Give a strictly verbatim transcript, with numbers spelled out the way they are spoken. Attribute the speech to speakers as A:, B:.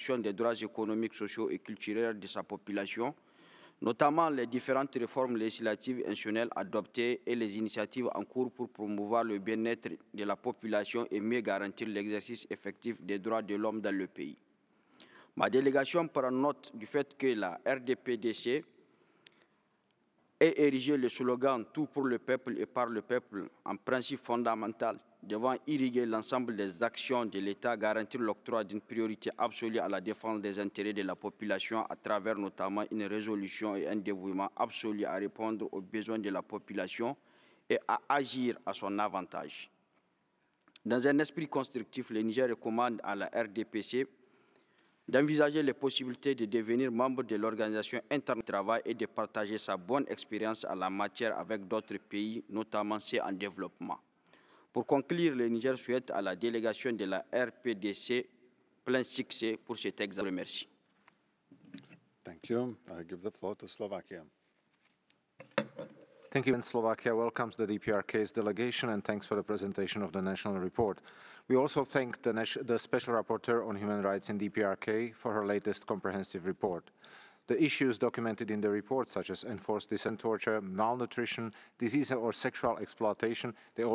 A: protection des droits économiques, sociaux et culturels de sa population, notamment les différentes réformes législatives institutionnelles adoptées et les initiatives en cours pour promouvoir le bien-être de la population et mieux garantir l'exercice effectif des droits de l'homme dans le pays. Ma délégation prend note du fait que la R D P D C ait érigé le slogan « Tout pour le peuple et par le peuple » en principe fondamental devant irriguer l'ensemble des actions de l'État, garantir l'octroi d'une priorité absolue à la défense des intérêts de la population à travers notamment une résolution et un dévouement absolu à répondre aux besoins de la population et à agir à son avantage. Dans un esprit constructif, le Niger recommande à la R D P C d'envisager les possibilités de devenir membre de l'Organisation internationale du travail et de partager sa bonne expérience en la matière avec d'autres pays, notamment ceux en développement. Pour conclure, le Niger souhaite à la délégation de la R P D C plein succès pour cet examen. Merci.
B: Thank you. I give the floor to Slovakia.
C: Thank you. And Slovakia welcomes the D P R K's delegation and thanks for the presentation of the national report. We also thank the, the Special Rapporteur on Human Rights in D P R K for her latest comprehensive report. The issues documented in the report, such as enforced dissent, torture, malnutrition, disease or sexual exploitation, they all